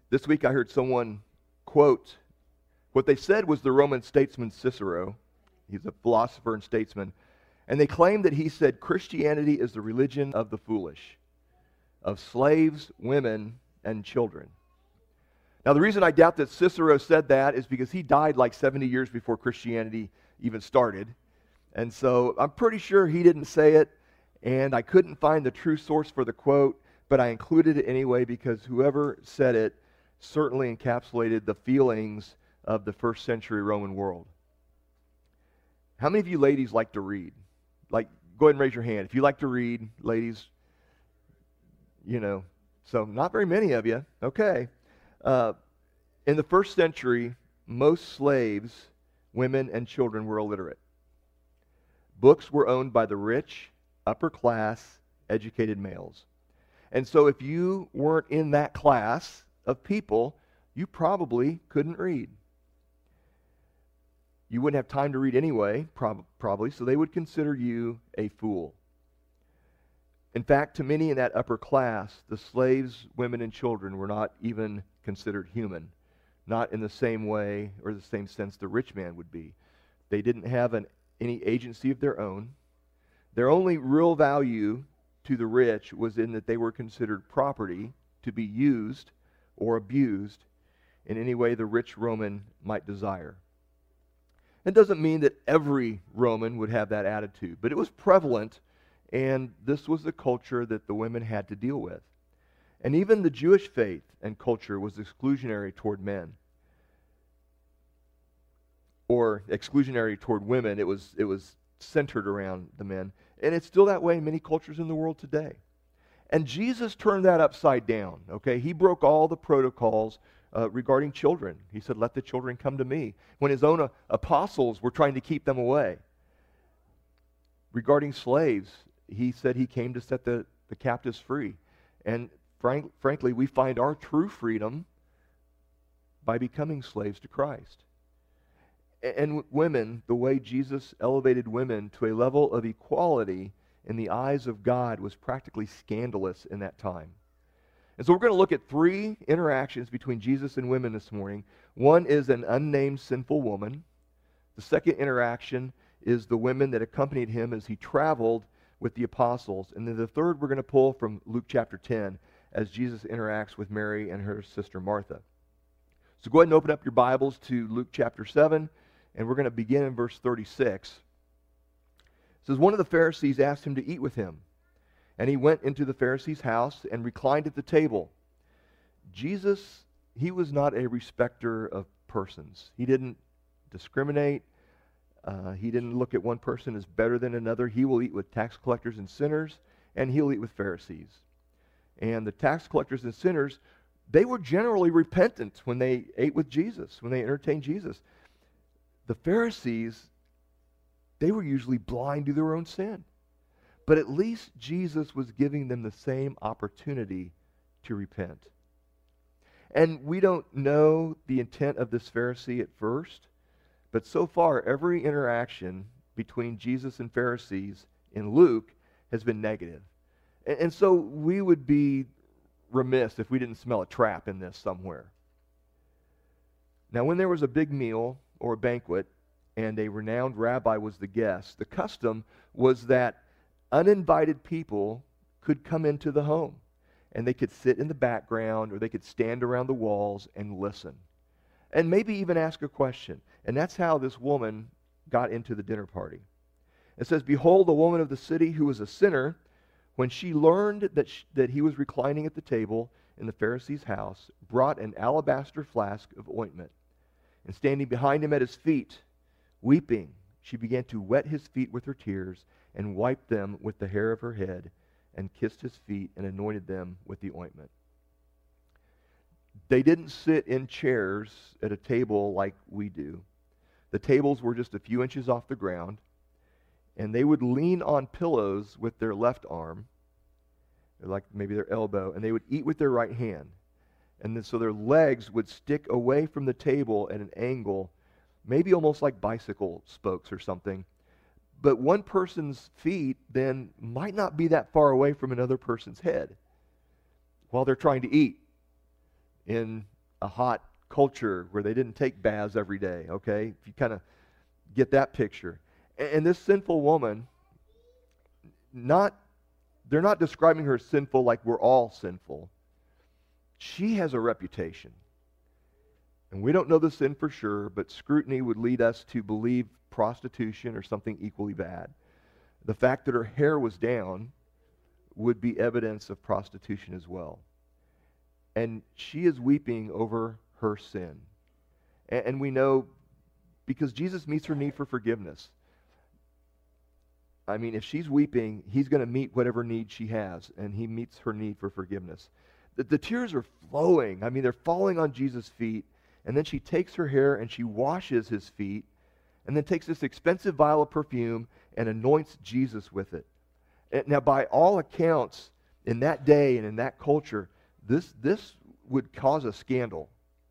This week I heard someone quote what they said was the Roman statesman Cicero. He's a philosopher and statesman. And they claimed that he said Christianity is the religion of the foolish, of slaves, women, and children. Now, the reason I doubt that Cicero said that is because he died like 70 years before Christianity even started. And so I'm pretty sure he didn't say it, and I couldn't find the true source for the quote, but I included it anyway because whoever said it certainly encapsulated the feelings of the first century Roman world. How many of you ladies like to read? Like, go ahead and raise your hand. If you like to read, ladies, so not very many of you. Okay. In the first century, most slaves, women, and children were illiterate. Books were owned by the rich, upper class, educated males. And so if you weren't in that class of people, you probably couldn't read. You wouldn't have time to read anyway, probably, so they would consider you a fool. In fact, to many in that upper class, the slaves, women, and children were not even considered human, not in the same way or the same sense the rich man would be. They didn't have any agency of their own. Their only real value to the rich was in that they were considered property to be used or abused in any way the rich Roman might desire. It doesn't mean that every Roman would have that attitude, but it was prevalent, and this was the culture that the women had to deal with. And even the Jewish faith and culture was exclusionary toward men, or exclusionary toward women. It was centered around the men, and it's still that way in many cultures in the world today. And Jesus turned that upside down. Okay, he broke all the protocols regarding children. He said, "Let the children come to me," when his own apostles were trying to keep them away. Regarding slaves, he said he came to set the captives free. And frankly, we find our true freedom by becoming slaves to Christ. And women, the way Jesus elevated women to a level of equality in the eyes of God was practically scandalous in that time. And so we're going to look at three interactions between Jesus and women this morning. One is an unnamed sinful woman. The second interaction is the women that accompanied him as he traveled with the apostles. And then the third we're going to pull from Luke chapter 10 as Jesus interacts with Mary and her sister Martha. So go ahead and open up your Bibles to Luke chapter 7, and we're going to begin in verse 36. It says, one of the Pharisees asked him to eat with him. And he went into the Pharisee's house and reclined at the table. Jesus, he was not a respecter of persons. He didn't discriminate. He didn't look at one person as better than another. He will eat with tax collectors and sinners, and he'll eat with Pharisees. And the tax collectors and sinners, they were generally repentant when they ate with Jesus, when they entertained Jesus. The Pharisees, they were usually blind to their own sin. But at least Jesus was giving them the same opportunity to repent. And we don't know the intent of this Pharisee at first, but so far every interaction between Jesus and Pharisees in Luke has been negative. And so we would be remiss if we didn't smell a trap in this somewhere. Now, when there was a big meal or a banquet and a renowned rabbi was the guest, the custom was that uninvited people could come into the home, and they could sit in the background or they could stand around the walls and listen and maybe even ask a question. And that's how this woman got into the dinner party. It says, behold, a woman of the city who was a sinner, when she learned that he was reclining at the table in the Pharisee's house, brought an alabaster flask of ointment, and standing behind him at his feet, weeping, she began to wet his feet with her tears and wiped them with the hair of her head and kissed his feet and anointed them with the ointment. They didn't sit in chairs at a table like we do. The tables were just a few inches off the ground, and they would lean on pillows with their left arm, like maybe their elbow, and they would eat with their right hand. And then so their legs would stick away from the table at an angle, maybe almost like bicycle spokes or something. But one person's feet then might not be that far away from another person's head while they're trying to eat in a hot culture where they didn't take baths every day, okay? If you kind of get that picture. And this sinful woman, they're not describing her sinful like we're all sinful. She has a reputation. And we don't know the sin for sure, but scrutiny would lead us to believe prostitution or something equally bad. The fact that her hair was down would be evidence of prostitution as well. And she is weeping over her sin. And we know because Jesus meets her need for forgiveness. I mean, if she's weeping, he's going to meet whatever need she has, and he meets her need for forgiveness. The tears are flowing. I mean, they're falling on Jesus' feet, and then she takes her hair and she washes his feet, and then takes this expensive vial of perfume and anoints Jesus with it. And now, by all accounts, in that day and in that culture, this would cause a scandal.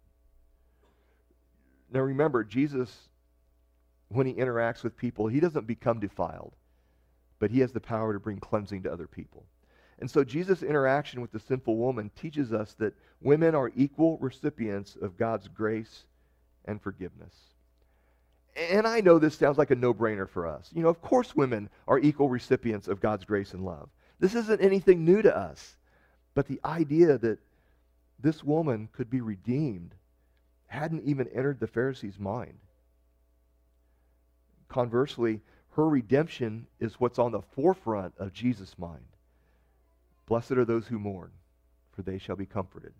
Now remember, Jesus, when he interacts with people, he doesn't become defiled, but he has the power to bring cleansing to other people. And so Jesus' interaction with the sinful woman teaches us that women are equal recipients of God's grace and forgiveness. And I know this sounds like a no-brainer for us. You know, of course women are equal recipients of God's grace and love. This isn't anything new to us. But the idea that this woman could be redeemed hadn't even entered the Pharisees' mind. Conversely, her redemption is what's on the forefront of Jesus' mind. Blessed are those who mourn, for they shall be comforted.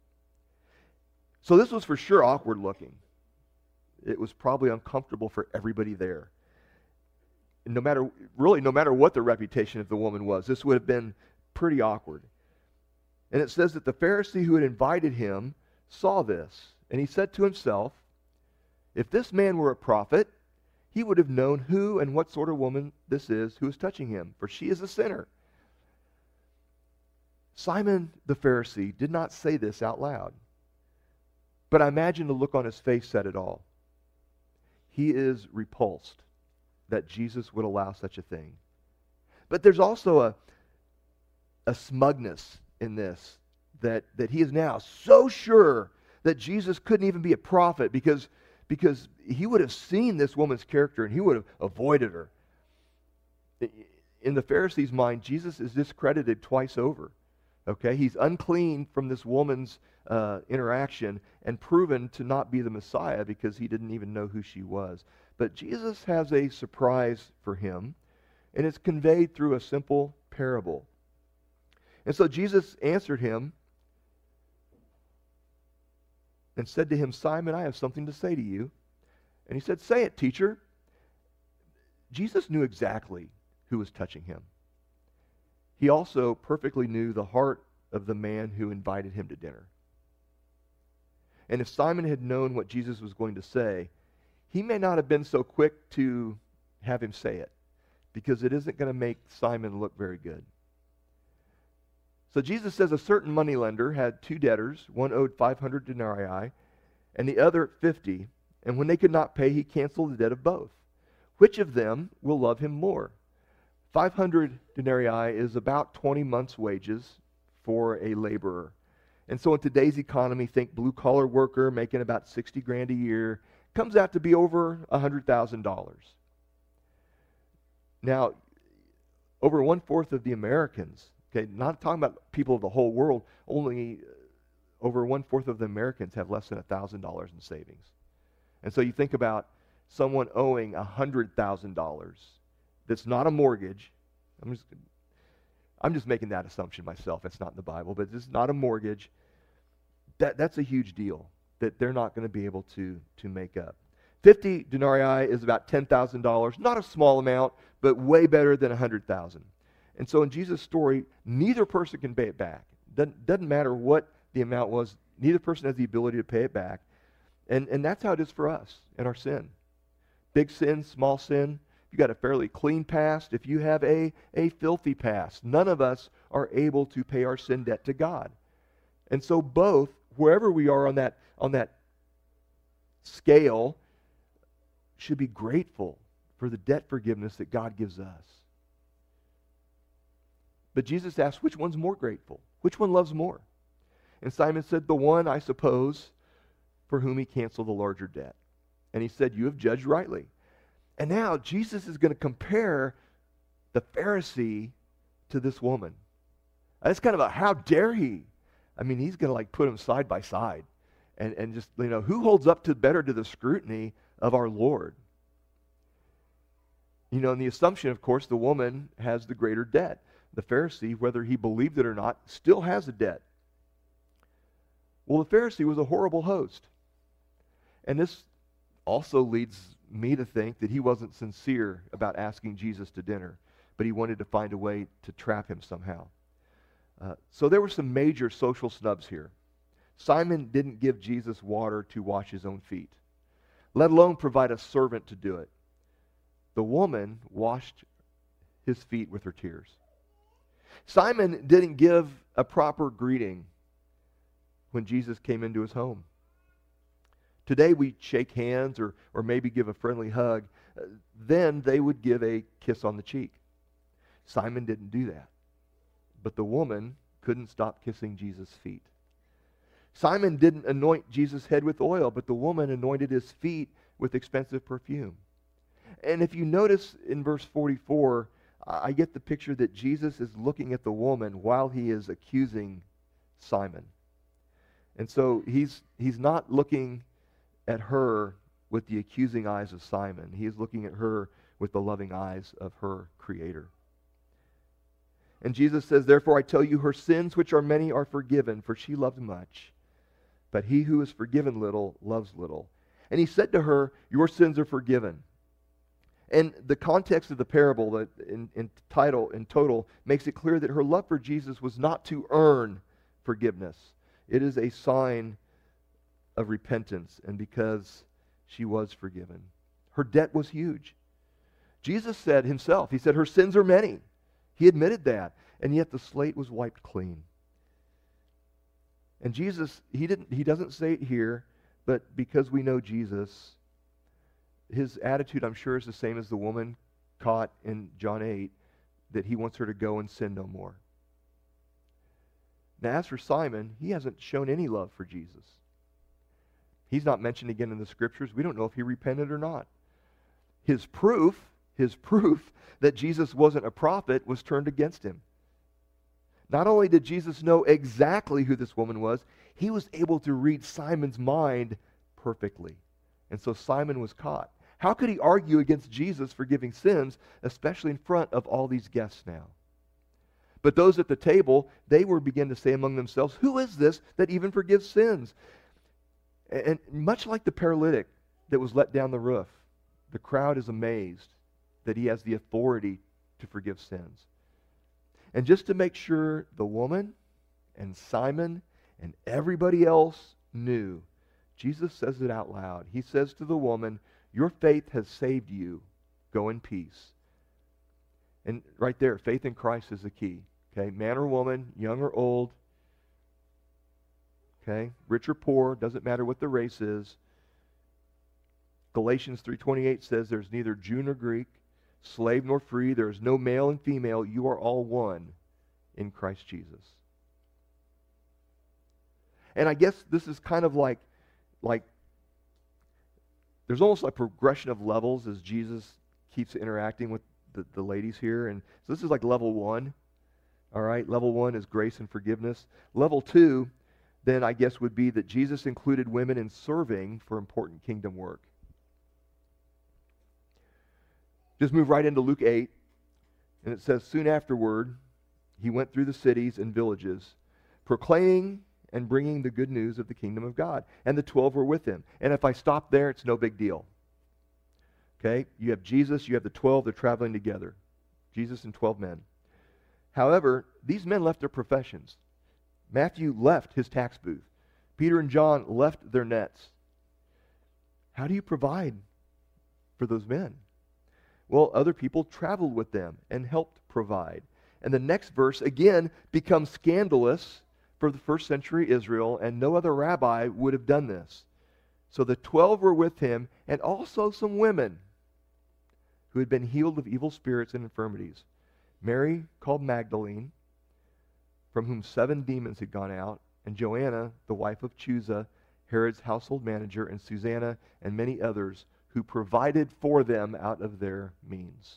So this was for sure awkward looking. It was probably uncomfortable for everybody there. No matter what the reputation of the woman was, this would have been pretty awkward. And it says that the Pharisee who had invited him saw this, and he said to himself, if this man were a prophet, he would have known who and what sort of woman this is who is touching him, for she is a sinner. Simon the Pharisee did not say this out loud, but I imagine the look on his face said it all. He is repulsed that Jesus would allow such a thing. But there's also a smugness in this, that he is now so sure that Jesus couldn't even be a prophet because he would have seen this woman's character and he would have avoided her. In the Pharisees' mind, Jesus is discredited twice over. Okay, he's unclean from this woman's interaction and proven to not be the Messiah because he didn't even know who she was. But Jesus has a surprise for him, and it's conveyed through a simple parable. And so Jesus answered him and said to him, Simon, I have something to say to you. And he said, say it, teacher. Jesus knew exactly who was touching him. He also perfectly knew the heart of the man who invited him to dinner. And if Simon had known what Jesus was going to say, he may not have been so quick to have him say it, because it isn't going to make Simon look very good. So Jesus says a certain moneylender had two debtors. One owed 500 denarii and the other 50. And when they could not pay, he canceled the debt of both. Which of them will love him more? 500 denarii is about 20 months' wages for a laborer. And so in today's economy, think blue-collar worker making about 60 grand a year, comes out to be over $100,000. Now, over 1/4 of the Americans, okay, not talking about people of the whole world, only over 1/4 of the Americans have less than $1,000 in savings. And so you think about someone owing $100,000 that's not a mortgage. I'm just making that assumption myself. It's not in the Bible, but it's not a mortgage. That's a huge deal that they're not going to be able to make up. 50 denarii is about $10,000. Not a small amount, but way better than 100,000. And so in Jesus' story, neither person can pay it back. Doesn't matter what the amount was. Neither person has the ability to pay it back. And that's how it is for us in our sin. Big sin, small sin. If you got a fairly clean past, if you have a filthy past, none of us are able to pay our sin debt to God. And so both, wherever we are on that scale, should be grateful for the debt forgiveness that God gives us. But Jesus asked, which one's more grateful? Which one loves more? And Simon said, the one, I suppose, for whom he canceled the larger debt. And he said, you have judged rightly. And now Jesus is going to compare the Pharisee to this woman. That's kind of a, how dare he? I mean, he's going to like put them side by side. And just, who holds up to better to the scrutiny of our Lord? And the assumption, of course, the woman has the greater debt. The Pharisee, whether he believed it or not, still has a debt. Well, the Pharisee was a horrible host. And this also leads me to think that he wasn't sincere about asking Jesus to dinner, but he wanted to find a way to trap him somehow. So there were some major social snubs here. Simon didn't give Jesus water to wash his own feet, let alone provide a servant to do it. The woman washed his feet with her tears. Simon didn't give a proper greeting when Jesus came into his home. Today we shake hands or maybe give a friendly hug. Then they would give a kiss on the cheek. Simon didn't do that. But the woman couldn't stop kissing Jesus' feet. Simon didn't anoint Jesus' head with oil, but the woman anointed his feet with expensive perfume. And if you notice in verse 44, I get the picture that Jesus is looking at the woman while he is accusing Simon. And so he's not looking at her with the accusing eyes of Simon. He is looking at her with the loving eyes of her Creator. And Jesus says, therefore I tell you, her sins, which are many, are forgiven, for she loved much. But he who is forgiven little loves little. And he said to her, your sins are forgiven. And the context of the parable that in total makes it clear that her love for Jesus was not to earn forgiveness. It is a sign of repentance, and because she was forgiven. Her debt was huge. Jesus said himself, he said her sins are many. He admitted that, and yet the slate was wiped clean. And Jesus, he doesn't say it here, but because we know Jesus, his attitude, I'm sure, is the same as the woman caught in John 8, that he wants her to go and sin no more. Now, as for Simon, he hasn't shown any love for Jesus. He's not mentioned again in the Scriptures. We don't know if he repented or not. His proof that Jesus wasn't a prophet was turned against him. Not only did Jesus know exactly who this woman was, he was able to read Simon's mind perfectly. And so Simon was caught. How could he argue against Jesus forgiving sins, especially in front of all these guests now? But those at the table, they were beginning to say among themselves, who is this that even forgives sins? And much like the paralytic that was let down the roof, the crowd is amazed that he has the authority to forgive sins. And just to make sure the woman and Simon and everybody else knew, Jesus says it out loud. He says to the woman, your faith has saved you. Go in peace. And right there, faith in Christ is the key. Okay, man or woman, young or old, okay, rich or poor, doesn't matter what the race is. Galatians 3:28 says there's neither Jew nor Greek, slave nor free, there is no male and female, you are all one in Christ Jesus. And I guess this is kind of like there's almost like progression of levels as Jesus keeps interacting with the ladies here. And so this is like level 1. All right, level 1 is grace and forgiveness. Level 2, then I guess would be that Jesus included women in serving for important kingdom work. Just move right into Luke 8, and it says, soon afterward, he went through the cities and villages, proclaiming and bringing the good news of the kingdom of God. And the 12 were with him. And if I stop there, it's no big deal. Okay? You have Jesus, you have the 12, they're traveling together. Jesus and 12 men. However, these men left their professions. Matthew left his tax booth. Peter and John left their nets. How do you provide for those men? Well, other people traveled with them and helped provide. And the next verse, again, becomes scandalous for the first century Israel, and no other rabbi would have done this. So the 12 were with him, and also some women who had been healed of evil spirits and infirmities. Mary, called Magdalene, from whom 7 demons had gone out, and Joanna, the wife of Chuza, Herod's household manager, and Susanna and many others who provided for them out of their means.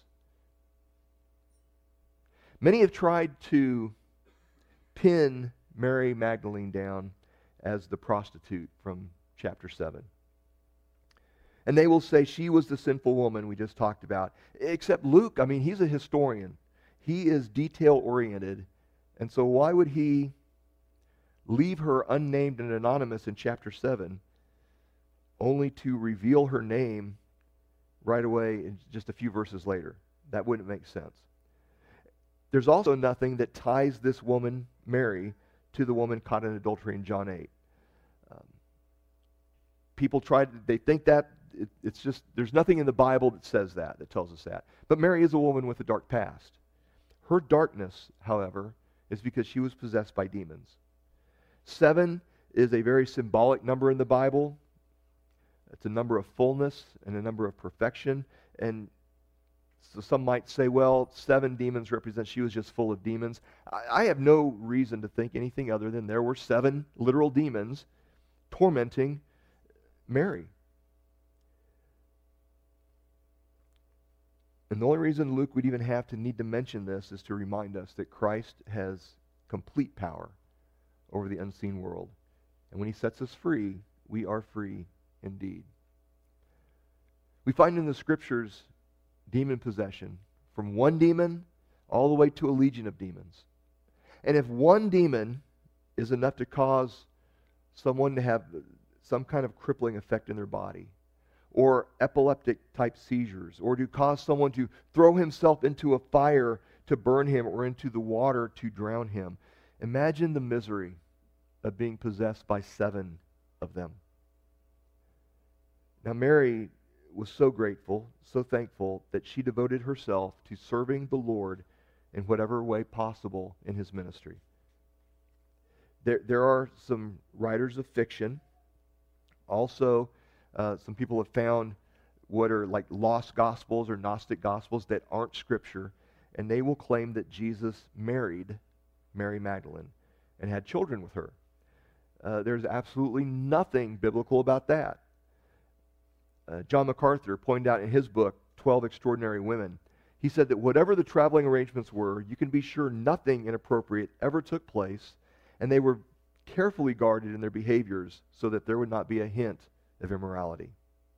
Many have tried to pin Mary Magdalene down as the prostitute from chapter 7. And they will say she was the sinful woman we just talked about. Except Luke, I mean, he's a historian. He is detail-oriented. And so why would he leave her unnamed and anonymous in chapter 7 only to reveal her name right away in just a few verses later? That wouldn't make sense. There's also nothing that ties this woman, Mary, to the woman caught in adultery in John 8. People they think that it's just, there's nothing in the Bible that says that tells us that. But Mary is a woman with a dark past. Her darkness, however, is because she was possessed by demons. 7 is a very symbolic number in the Bible. It's a number of fullness and a number of perfection. And so some might say, well, 7 demons represent she was just full of demons. I have no reason to think anything other than there were 7 literal demons tormenting Mary. And the only reason Luke would even have to need to mention this is to remind us that Christ has complete power over the unseen world. And when he sets us free, we are free indeed. We find in the scriptures demon possession from one demon all the way to a legion of demons. And if one demon is enough to cause someone to have some kind of crippling effect in their body, or epileptic type seizures, or to cause someone to throw himself into a fire to burn him or into the water to drown him, imagine the misery of being possessed by 7 of them. Now Mary was so grateful, so thankful, that she devoted herself to serving the Lord in whatever way possible in his ministry. There are some writers of fiction. Also, some people have found what are like lost gospels or Gnostic gospels that aren't scripture, and they will claim that Jesus married Mary Magdalene and had children with her. There's absolutely nothing biblical about that. John MacArthur pointed out in his book, 12 Extraordinary Women, he said that whatever the traveling arrangements were, you can be sure nothing inappropriate ever took place, and they were carefully guarded in their behaviors so that there would not be a hint of immorality.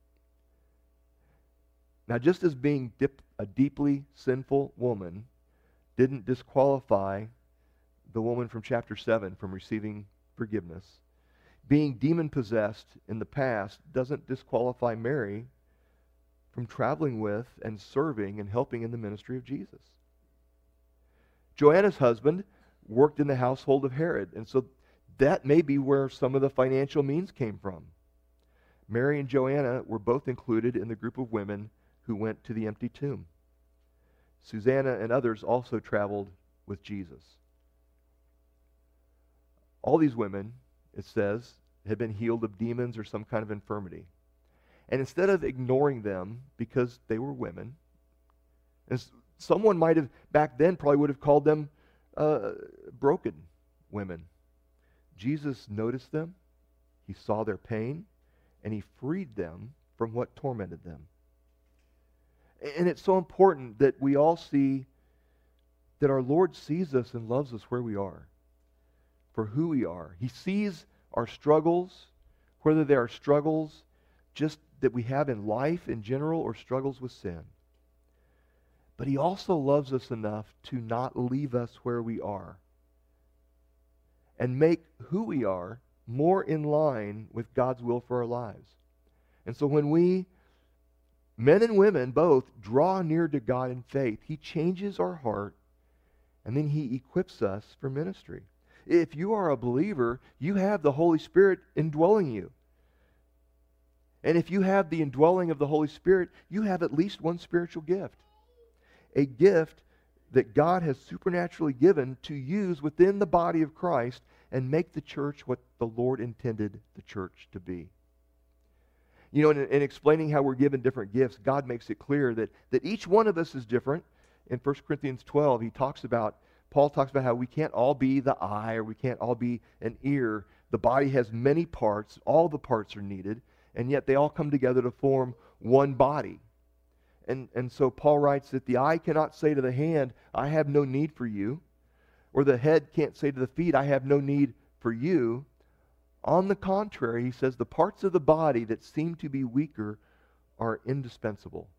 Now, just as being a deeply sinful woman didn't disqualify the woman from chapter 7 from receiving forgiveness, being demon-possessed in the past doesn't disqualify Mary from traveling with and serving and helping in the ministry of Jesus. Joanna's husband worked in the household of Herod, and so that may be where some of the financial means came from. Mary and Joanna were both included in the group of women who went to the empty tomb. Susanna and others also traveled with Jesus. All these women, it says, had been healed of demons or some kind of infirmity. And instead of ignoring them because they were women, and someone might have, back then, probably would have called them broken women. Jesus noticed them, he saw their pain, and he freed them from what tormented them. And it's so important that we all see that our Lord sees us and loves us where we are, for who we are. He sees our struggles, whether they are struggles just that we have in life in general or struggles with sin. But he also loves us enough to not leave us where we are and make who we are more in line with God's will for our lives. And so when we, men and women both, draw near to God in faith, he changes our heart and then he equips us for ministry. If you are a believer, you have the Holy Spirit indwelling you. And if you have the indwelling of the Holy Spirit, you have at least one spiritual gift. A gift that God has supernaturally given to use within the body of Christ and make the church what the Lord intended the church to be. You know, in explaining how we're given different gifts, God makes it clear that each one of us is different. In 1 Corinthians 12, Paul talks about how we can't all be the eye or we can't all be an ear, The body has many parts. All the parts are needed, and yet they all come together to form one body. And so Paul writes that the eye cannot say to the hand, I have no need for you, or the head can't say to the feet, I have no need for you. On the contrary, he says, the parts of the body that seem to be weaker are indispensable.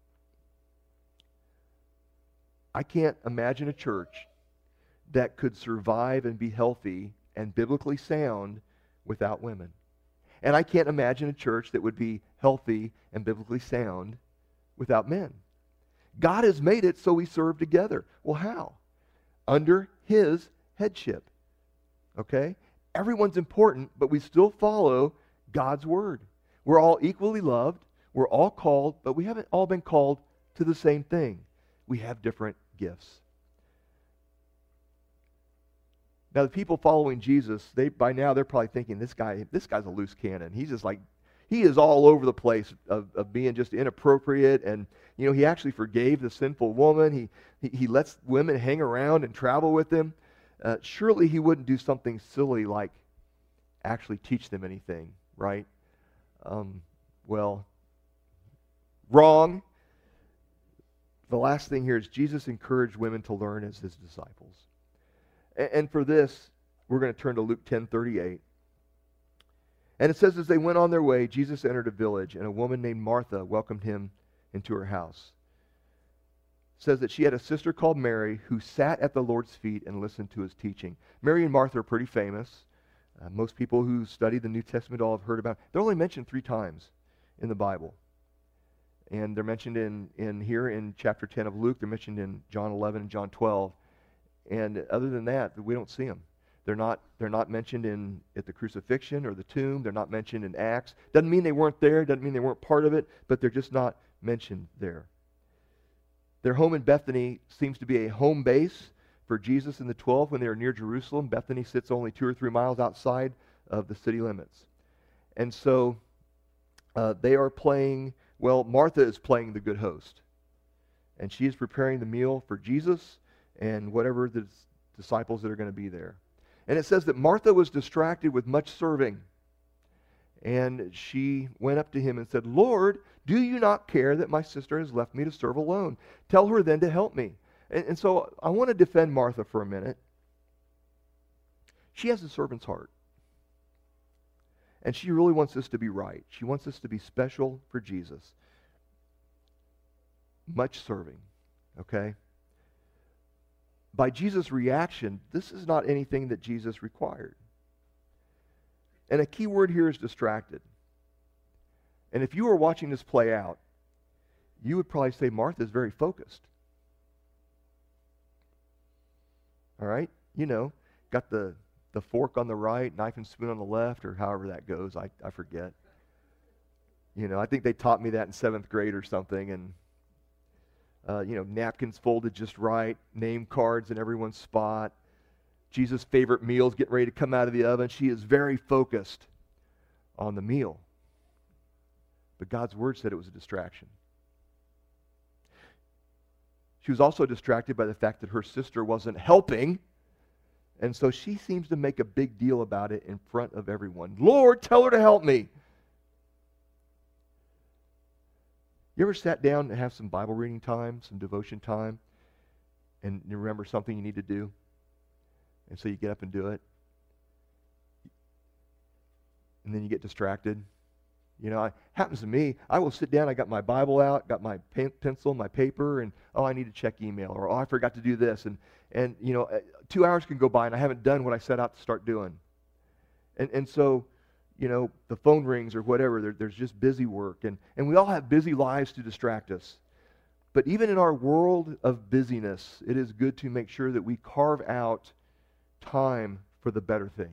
I can't imagine a church that could survive and be healthy and biblically sound without women. And I can't imagine a church that would be healthy and biblically sound without men. God has made it so we serve together. Well, how? Under His headship. Okay? Everyone's important, but we still follow God's word. We're all equally loved. We're all called, but we haven't all been called to the same thing. We have different gifts. Now, the people following Jesus, by now they're probably thinking, this guy's a loose cannon. He's just like, he is all over the place of being just inappropriate. And, he actually forgave the sinful woman. He lets women hang around and travel with him. Surely he wouldn't do something silly like actually teach them anything, right? Well, wrong. The last thing here is Jesus encouraged women to learn as His disciples. And for this, we're going to turn to Luke 10:38. And it says, as they went on their way, Jesus entered a village, and a woman named Martha welcomed Him into her house. It says that she had a sister called Mary who sat at the Lord's feet and listened to His teaching. Mary and Martha are pretty famous. Most people who study the New Testament all have heard about it. They're only mentioned 3 times in the Bible. And they're mentioned in here in chapter 10 of Luke. They're mentioned in John 11 and John 12. And other than that, we don't see them. They're not mentioned at the crucifixion or the tomb. They're not mentioned in Acts. Doesn't mean they weren't there. Doesn't mean they weren't part of it. But they're just not mentioned there. Their home in Bethany seems to be a home base for Jesus and the 12 when they were near Jerusalem. Bethany sits only 2 or 3 miles outside of the city limits. And so they are playing, Martha is playing the good host. And she is preparing the meal for Jesus and whatever the disciples that are going to be there. And it says that Martha was distracted with much serving. And she went up to Him and said, Lord, do you not care that my sister has left me to serve alone? Tell her then to help me. And so I want to defend Martha for a minute. She has a servant's heart. And she really wants this to be right. She wants this to be special for Jesus. Much serving. Okay? By Jesus' reaction, this is not anything that Jesus required. And a key word here is distracted. And if you were watching this play out, you would probably say Martha is very focused. All right? Got the fork on the right, knife and spoon on the left, or however that goes. I forget. I think they taught me that in 7th grade or something. And napkins folded just right, name cards in everyone's spot. Jesus' favorite meal's getting ready to come out of the oven. She is very focused on the meal. But God's word said it was a distraction. She was also distracted by the fact that her sister wasn't helping. And so she seems to make a big deal about it in front of everyone. Lord, tell her to help me. You ever sat down and have some Bible reading time, some devotion time, and you remember something you need to do? And so you get up and do it. And then you get distracted. It happens to me. I will sit down, I got my Bible out, got my pencil, my paper, and I need to check email, or I forgot to do this. And 2 hours can go by and I haven't done what I set out to start doing. And so, the phone rings or whatever, there's just busy work. And we all have busy lives to distract us. But even in our world of busyness, it is good to make sure that we carve out time for the better thing.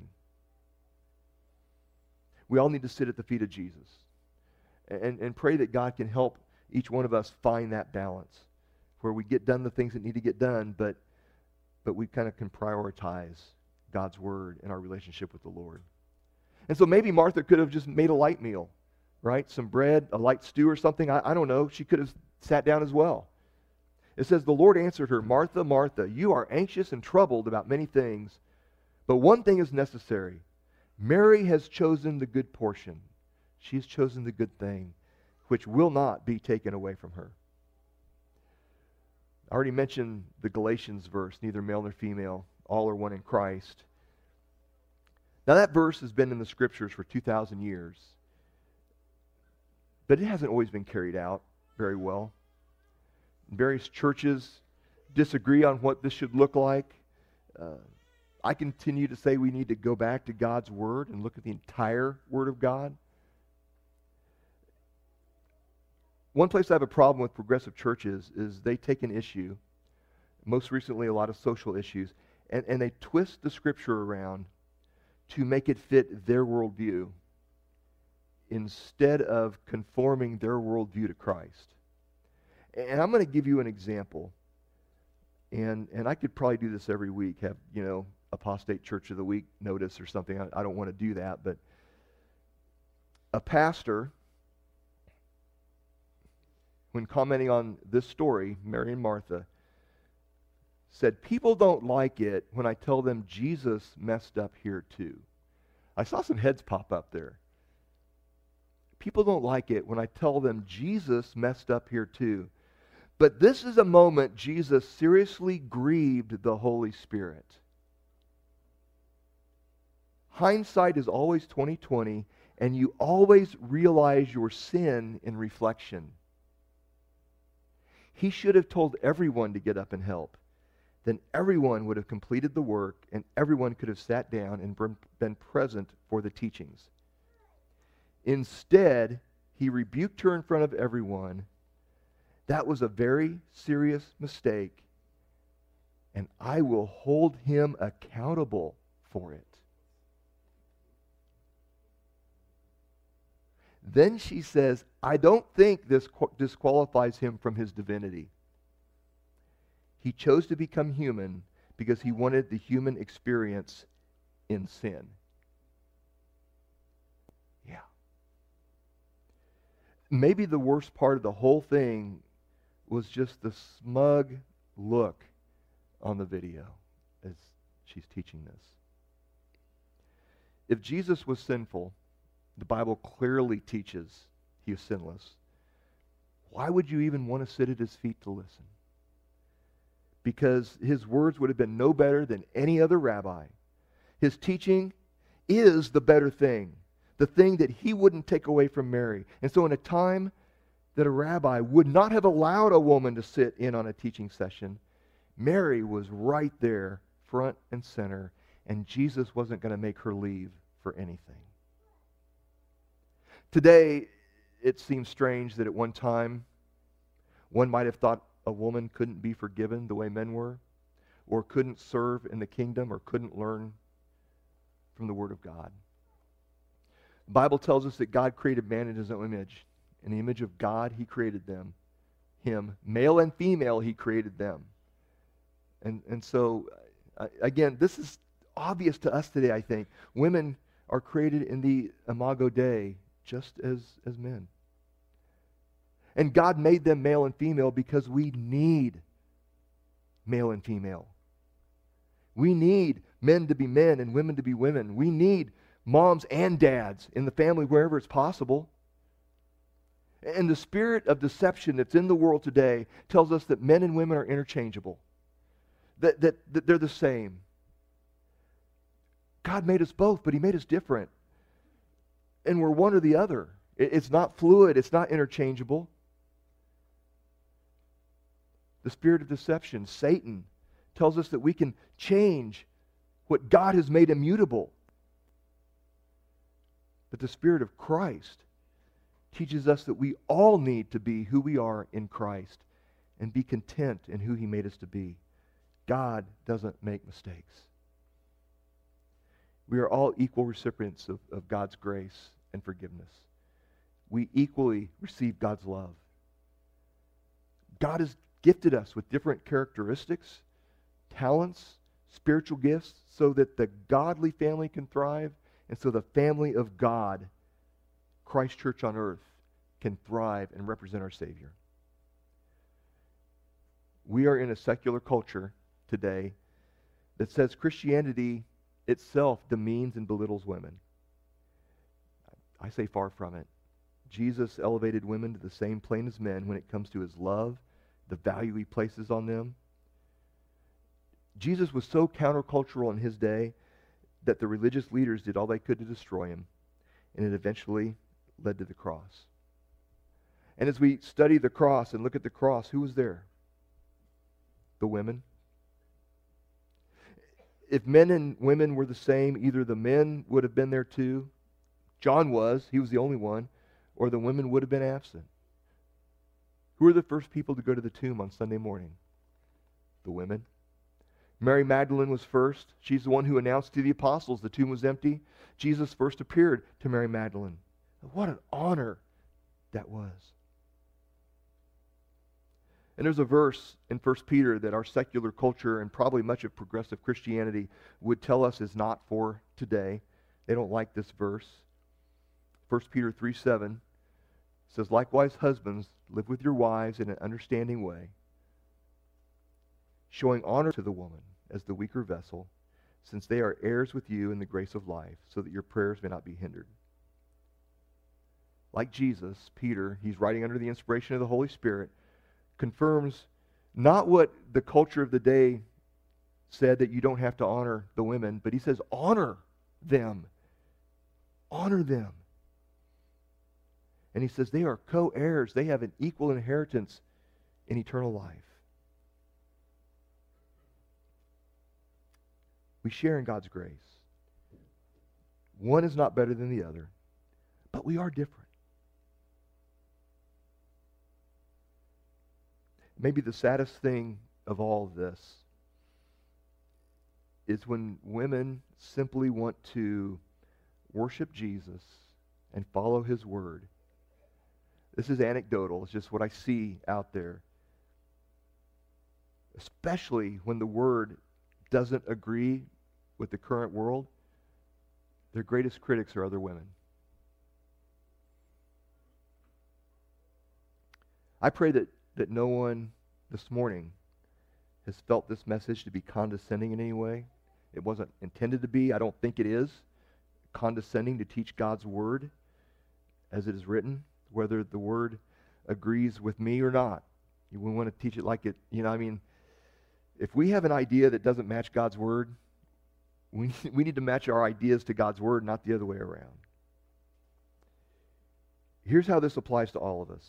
We all need to sit at the feet of Jesus and pray that God can help each one of us find that balance where we get done the things that need to get done, but we kind of can prioritize God's word and our relationship with the Lord. And so maybe Martha could have just made a light meal, right? Some bread, a light stew or something. I don't know. She could have sat down as well. It says, the Lord answered her, Martha, Martha, you are anxious and troubled about many things, but one thing is necessary. Mary has chosen the good portion. She has chosen the good thing, which will not be taken away from her. I already mentioned the Galatians verse, neither male nor female, all are one in Christ. Now that verse has been in the scriptures for 2,000 years, but it hasn't always been carried out very well. Various churches disagree on what this should look like. I continue to say we need to go back to God's Word and look at the entire Word of God. One place I have a problem with progressive churches is they take an issue, most recently a lot of social issues, and they twist the Scripture around to make it fit their worldview instead of conforming their worldview to Christ. And I'm going to give you an example. And I could probably do this every week, have, Apostate Church of the Week notice or something. I don't want to do that, but a pastor, when commenting on this story, Mary and Martha, said, people don't like it when I tell them Jesus messed up here too. I saw some heads pop up there. People don't like it when I tell them Jesus messed up here too. But this is a moment Jesus seriously grieved the Holy Spirit. Hindsight is always 20/20, and you always realize your sin in reflection. He should have told everyone to get up and help. Then everyone would have completed the work, and everyone could have sat down and been present for the teachings. Instead, he rebuked her in front of everyone. That was a very serious mistake, and I will hold him accountable for it. Then she says, I don't think this disqualifies him from his divinity. He chose to become human because he wanted the human experience in sin. Yeah. Maybe the worst part of the whole thing was just the smug look on the video as she's teaching this. If Jesus was sinful, the Bible clearly teaches he is sinless. Why would you even want to sit at his feet to listen? Because his words would have been no better than any other rabbi. His teaching is the better thing, the thing that he wouldn't take away from Mary. And so in a time that a rabbi would not have allowed a woman to sit in on a teaching session, Mary was right there, front and center, and Jesus wasn't going to make her leave for anything. Today, it seems strange that at one time, one might have thought a woman couldn't be forgiven the way men were, or couldn't serve in the kingdom, or couldn't learn from the Word of God. The Bible tells us that God created man in his own image. In the image of God, he created him. Male and female, he created them. And so, again, this is obvious to us today, I think. Women are created in the Imago Dei, just as men. And God made them male and female because we need male and female. We need men to be men and women to be women. We need moms and dads in the family wherever it's possible. And the spirit of deception that's in the world today tells us that men and women are interchangeable, that they're the same. God made us both, but he made us different. And we're one or the other. It's not fluid. It's not interchangeable. The spirit of deception, Satan, tells us that we can change what God has made immutable. But the Spirit of Christ teaches us that we all need to be who we are in Christ and be content in who he made us to be. God doesn't make mistakes. We are all equal recipients of God's grace and forgiveness. We equally receive God's love. God has gifted us with different characteristics, talents, spiritual gifts, so that the godly family can thrive, and so the family of God, Christ Church on earth, can thrive and represent our Savior. We are in a secular culture today that says Christianity itself demeans and belittles women. I say far from it. Jesus elevated women to the same plane as men when it comes to his love, the value he places on them. Jesus was so countercultural in his day that the religious leaders did all they could to destroy him, and it eventually led to the cross. And as we study the cross and look at the cross, who was there? The women. If men and women were the same, either the men would have been there too. John was. He was the only one. Or the women would have been absent. Who were the first people to go to the tomb on Sunday morning? The women. Mary Magdalene was first. She's the one who announced to the apostles the tomb was empty. Jesus first appeared to Mary Magdalene. What an honor that was. And there's a verse in 1 Peter that our secular culture and probably much of progressive Christianity would tell us is not for today. They don't like this verse. 1 Peter 3:7 says, "Likewise, husbands, live with your wives in an understanding way, showing honor to the woman as the weaker vessel, since they are heirs with you in the grace of life, so that your prayers may not be hindered." Like Jesus, Peter, he's writing under the inspiration of the Holy Spirit, confirms not what the culture of the day said, that you don't have to honor the women, but he says honor them. Honor them. And he says they are co-heirs. They have an equal inheritance in eternal life. We share in God's grace. One is not better than the other, but we are different. Maybe the saddest thing of all of this is when women simply want to worship Jesus and follow his word. This is anecdotal. It's just what I see out there. Especially when the word doesn't agree with the current world, their greatest critics are other women. I pray that no one this morning has felt this message to be condescending in any way. It wasn't intended to be. I don't think it is condescending to teach God's word as it is written, whether the word agrees with me or not. We want to teach it like it, if we have an idea that doesn't match God's word, we need to match our ideas to God's word, not the other way around. Here's how this applies to all of us.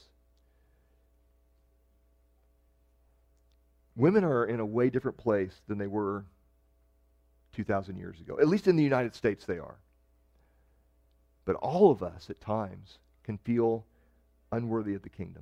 Women are in a way different place than they were 2,000 years ago. At least in the United States they are. But all of us at times can feel unworthy of the kingdom.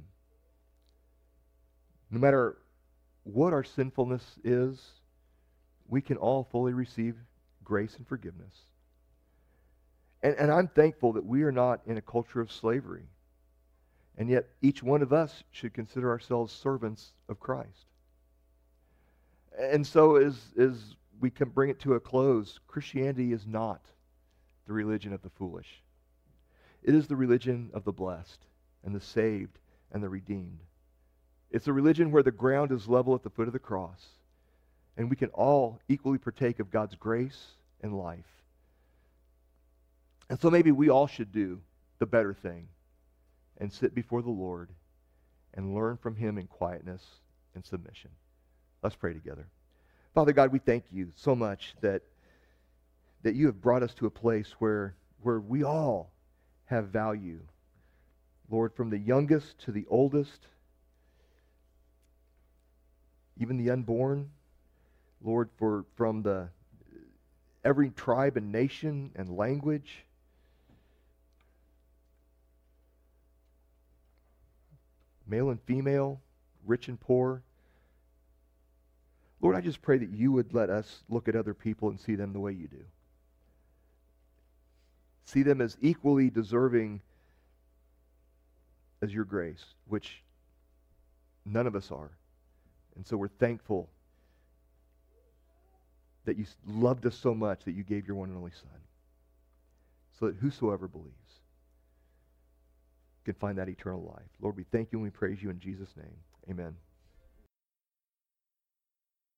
No matter what our sinfulness is, we can all fully receive grace and forgiveness. And I'm thankful that we are not in a culture of slavery. And yet each one of us should consider ourselves servants of Christ. And so as we can bring it to a close, Christianity is not the religion of the foolish. It is the religion of the blessed and the saved and the redeemed. It's a religion where the ground is level at the foot of the cross, and we can all equally partake of God's grace and life. And so maybe we all should do the better thing and sit before the Lord and learn from him in quietness and submission. Let's pray together. Father God, we thank you so much that you have brought us to a place where we all have value. Lord, from the youngest to the oldest, even the unborn, Lord, from every tribe and nation and language, male and female, rich and poor. Lord, I just pray that you would let us look at other people and see them the way you do. See them as equally deserving as your grace, which none of us are. And so we're thankful that you loved us so much that you gave your one and only Son, so that whosoever believes can find that eternal life. Lord, we thank you and we praise you in Jesus' name. Amen.